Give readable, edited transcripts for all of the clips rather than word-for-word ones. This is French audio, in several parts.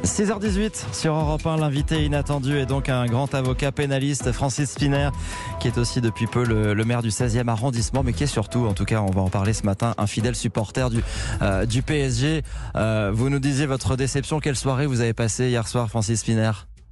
6h18 sur Europe 1, l'invité inattendu est donc un grand avocat pénaliste, Francis Szpiner, qui est aussi depuis peu le maire du 16e arrondissement, mais qui est surtout, en tout cas on va en parler ce matin, un fidèle supporter du PSG. Vous nous disiez votre déception, quelle soirée vous avez passée hier soir, Francis Szpiner?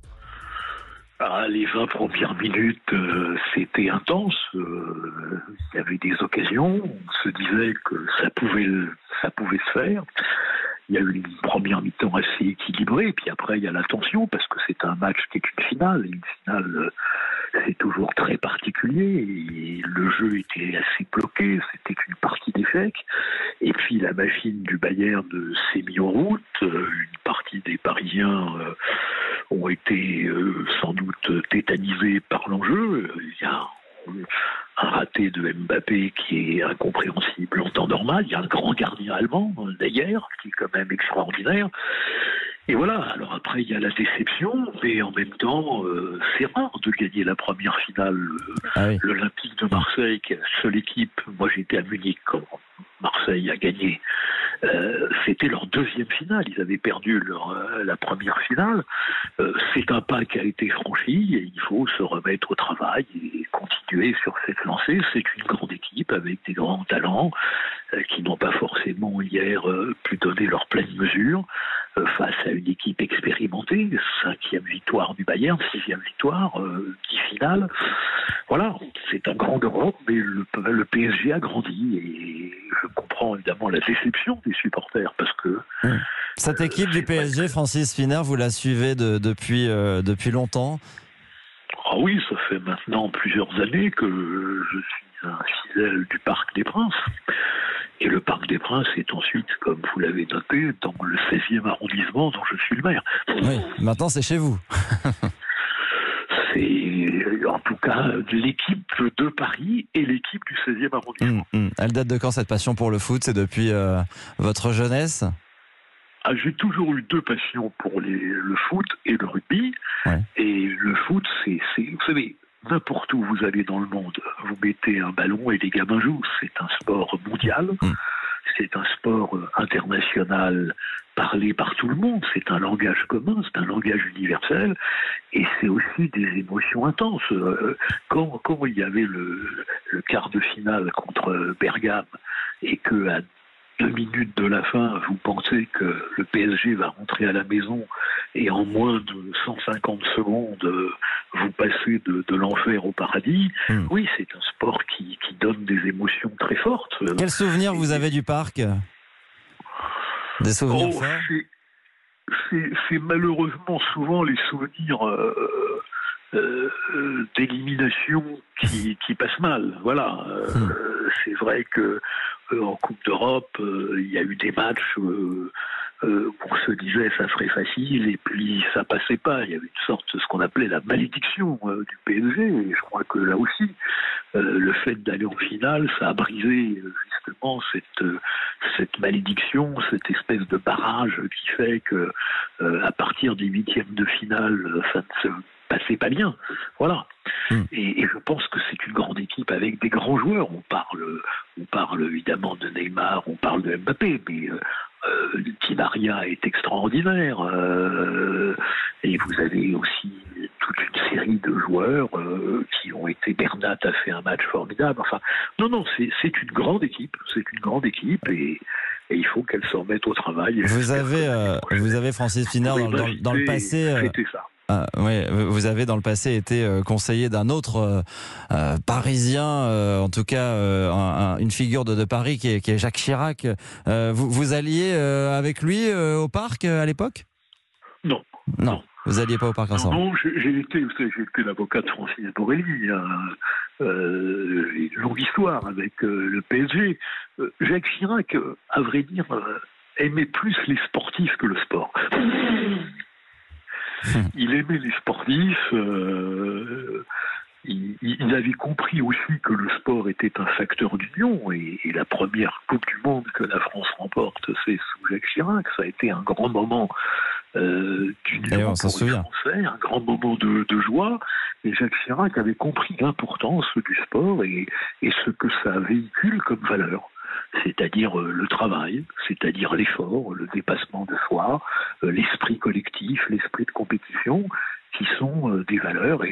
Les 20 premières minutes, c'était intense. Il y avait des occasions. On se disait que ça pouvait se faire. Il y a eu une première mi-temps assez équilibrée. Et puis après, il y a la tension parce que c'est un match qui est une finale. Et une finale, c'est toujours très particulier. Et le jeu était assez bloqué. C'était qu'une partie d'échecs. Et puis la machine du Bayern s'est mise en route. Une partie des Parisiens ont été sans doute tétanisés par l'enjeu. Il y a un raté de Mbappé qui est incompréhensible en temps normal. Il y a un grand gardien allemand, d'ailleurs, qui est quand même extraordinaire. Et voilà, alors après il y a la déception, mais en même temps, c'est rare de gagner la première finale. L'Olympique de Marseille, qui est la seule équipe, moi j'étais à Munich quand Marseille a gagné, c'était leur deuxième finale, ils avaient perdu la première finale. C'est un pas qui a été franchi et il faut se remettre au travail et continuer sur cette lancée. C'est une grande équipe avec des grands talents qui n'ont pas forcément hier pu donner leur pleine mesure face à une équipe expérimentée. 5e victoire du Bayern, 6e victoire, 10 finales. Voilà, c'est un grand Europe, mais le PSG a grandi et je comprends évidemment la déception des supporters parce que... Cette équipe du PSG, Francis Szpiner, vous la suivez depuis longtemps? Ah oui, ça fait maintenant plusieurs années que je suis un fidèle du Parc des Princes. Et le Parc des Princes est ensuite, comme vous l'avez noté, dans le 16e arrondissement dont je suis le maire. Oui, maintenant c'est chez vous. C'est en tout cas l'équipe de Paris et l'équipe du 16e arrondissement. Elle date de quand cette passion pour le foot? C'est depuis votre jeunesse? J'ai toujours eu deux passions pour le foot et le rugby. Ouais. Et le foot, c'est vous savez, n'importe où vous allez dans le monde, vous mettez un ballon et les gamins jouent. C'est un sport mondial, c'est un sport international parlé par tout le monde, c'est un langage commun, c'est un langage universel, et c'est aussi des émotions intenses. Quand il y avait le quart de finale contre Bergame, et que à 2 minutes de la fin, vous pensez que le PSG va rentrer à la maison et en moins de 150 secondes, vous passez de l'enfer au paradis. Oui, c'est un sport qui donne des émotions très fortes. Quels souvenirs vous avez du parc? Des souvenirs forts? C'est malheureusement souvent les souvenirs d'élimination qui passent mal. Voilà. C'est vrai que en Coupe d'Europe, il y a eu des matchs où on se disait ça serait facile et puis ça passait pas. Il y avait une sorte de ce qu'on appelait la malédiction du PSG. Et je crois que là aussi, le fait d'aller en finale, ça a brisé justement cette malédiction, cette espèce de barrage qui fait que à partir des 8e de finale, ça ne se passait pas bien. Voilà. Et je pense que c'est une grande équipe avec des grands joueurs. On parle évidemment de Neymar, on parle de Mbappé, mais Di Maria est extraordinaire. Et vous avez aussi toute une série de joueurs qui ont été... Bernat a fait un match formidable. Enfin, non, c'est une grande équipe. C'est une grande équipe et il faut qu'elle s'en mette au travail. Vous avez Francis Szpiner dans le passé... C'était ça. Oui, vous avez dans le passé été conseiller d'un autre Parisien, en tout cas une figure de Paris qui est Jacques Chirac. Vous alliez avec lui au parc à l'époque? Non. Vous n'alliez pas au parc ensemble? Non, j'ai été l'avocat de Francis Borrelli. Une longue histoire avec le PSG. Jacques Chirac, à vrai dire, aimait plus les sportifs que le sport. Il aimait les sportifs, il avait compris aussi que le sport était un facteur d'union et la première Coupe du Monde que la France remporte, c'est sous Jacques Chirac. Ça a été un grand moment d'union pour les Français, un grand moment de joie, et Jacques Chirac avait compris l'importance du sport et ce que ça véhicule comme valeur. c'est-à-dire le travail, c'est-à-dire l'effort, le dépassement de soi, l'esprit collectif, l'esprit de compétition, qui sont des valeurs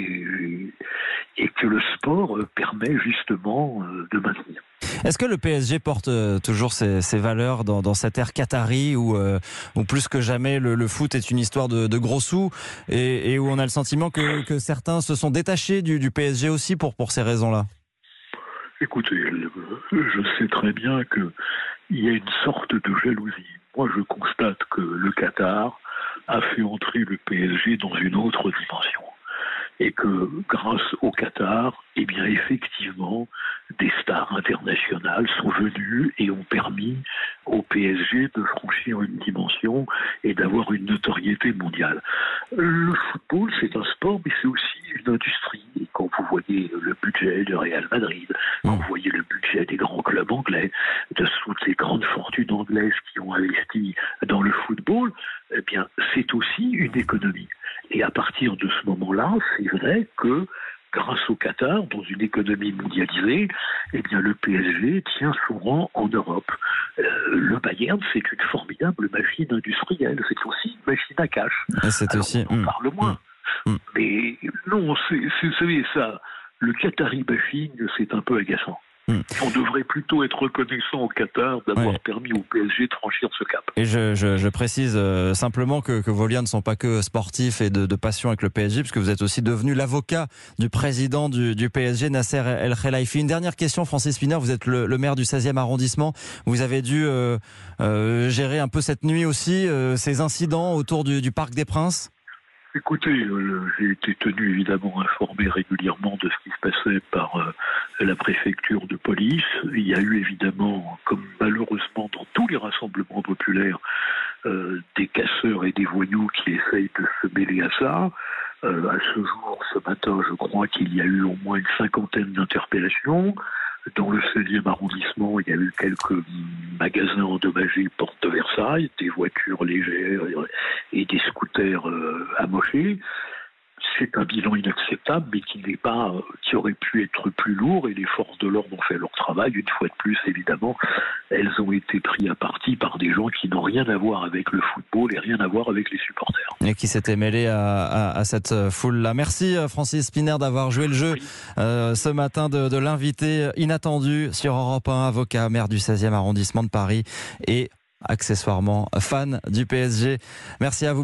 et que le sport permet justement de maintenir. Est-ce que le PSG porte toujours ces valeurs dans cette ère qatari où plus que jamais le foot est une histoire de gros sous et où on a le sentiment que certains se sont détachés du PSG aussi pour ces raisons-là? Écoutez, je sais très bien qu'il y a une sorte de jalousie. Moi, je constate que le Qatar a fait entrer le PSG dans une autre dimension. Et que grâce au Qatar, eh bien effectivement, des stars internationales sont venues et ont permis au PSG de franchir une dimension et d'avoir une notoriété mondiale. Le football, c'est un sport, mais c'est aussi une industrie. Et quand vous voyez le budget du Real Madrid, quand vous voyez le budget des grands clubs anglais, de toutes ces grandes fortunes anglaises qui ont investi dans le football, eh bien, c'est aussi une économie. Et à partir de ce moment-là, c'est vrai que grâce au Qatar, dans une économie mondialisée, eh bien le PSG tient son rang en Europe. Le Bayern, c'est une formidable machine industrielle. C'est aussi une machine à cash. C'est alors, aussi. on en parle moins. Mais non, vous savez ça, le Qatari bashing, c'est un peu agaçant. On devrait plutôt être reconnaissant au Qatar d'avoir permis au PSG de franchir ce cap. Et je précise simplement que vos liens ne sont pas que sportifs et de passion avec le PSG, puisque vous êtes aussi devenu l'avocat du président du PSG, Nasser El Khelaifi. Une dernière question, Francis Spinner, vous êtes le maire du 16e arrondissement. Vous avez dû gérer un peu cette nuit aussi ces incidents autour du Parc des Princes? Écoutez, j'ai été tenu évidemment informé régulièrement de ce qui se passait par la préfecture de police. Il y a eu évidemment, comme malheureusement dans tous les rassemblements populaires, des casseurs et des voyous qui essayent de se mêler à ça. À ce jour, ce matin, je crois qu'il y a eu au moins une 50aine d'interpellations. Dans le 16e arrondissement, il y a eu quelques magasins endommagés porte de Versailles, des voitures légères et des scooters amochés. C'est un bilan inacceptable, mais qui aurait pu être plus lourd, et les forces de l'ordre ont fait leur travail. Une fois de plus, évidemment, elles ont été prises à partie par des gens qui n'ont rien à voir avec le football et rien à voir avec les supporters. Et qui s'étaient mêlés à cette foule-là. Merci Francis Spinner d'avoir joué le jeu ce matin, de l'invité inattendu sur Europe 1, avocat, maire du 16e arrondissement de Paris et accessoirement fan du PSG. Merci à vous.